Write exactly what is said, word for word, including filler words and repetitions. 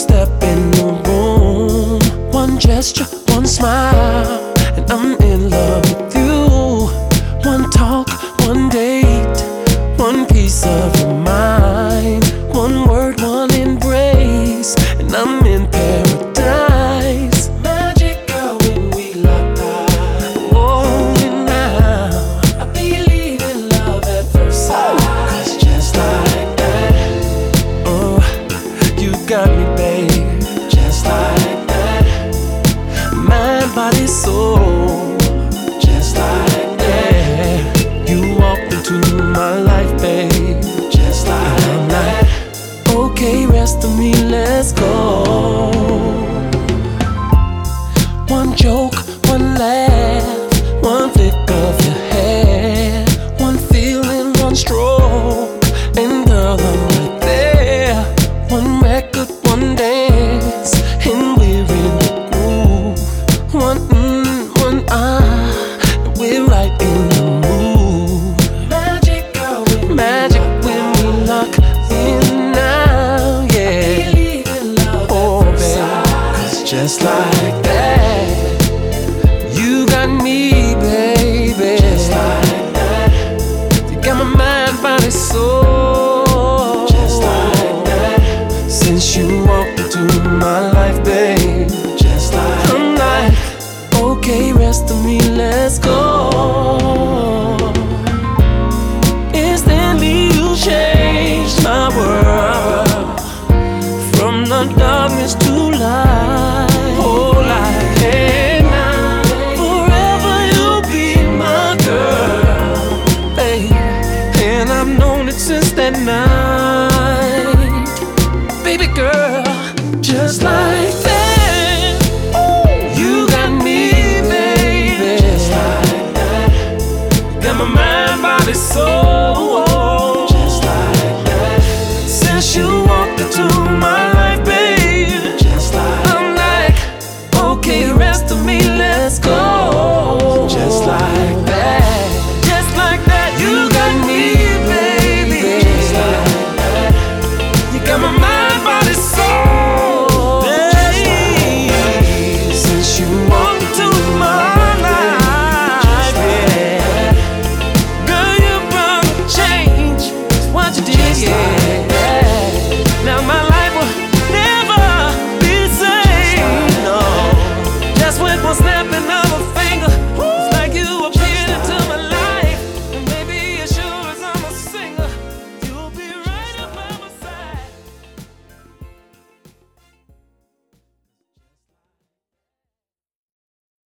step in the room, one gesture, one smile, and I'm in love with you. One talk, one date, one piece of your mind, one word, one embrace, and I'm in paradise. Magic girl when we locked eyes. Oh, and now I believe in love at first sight. 'Cause just like that, oh, you got me, babe. Just like that, mind, body, soul. Just like that, you walked into my life, babe. Just like that. Okay, rest of me, let's go. One joke, one laugh, one flick of your hair, one feeling, one stroke, and girl, I'm right there. One record, one dance, and we're in the groove. One mm, one ah, and we're right in the mood. Magic girl, magic when we lock in now, yeah. Oh, baby, 'cause just like that, you got me, baby. Just like that, you got my mind, body, soul. Just like that, since you walked into my life, babe. Just like I'm like, okay, rest of me, let's go. Instantly you changed my world, from the darkness to light. Oh, like, hey, now forever you'll be my girl, babe. And I've known it since that night.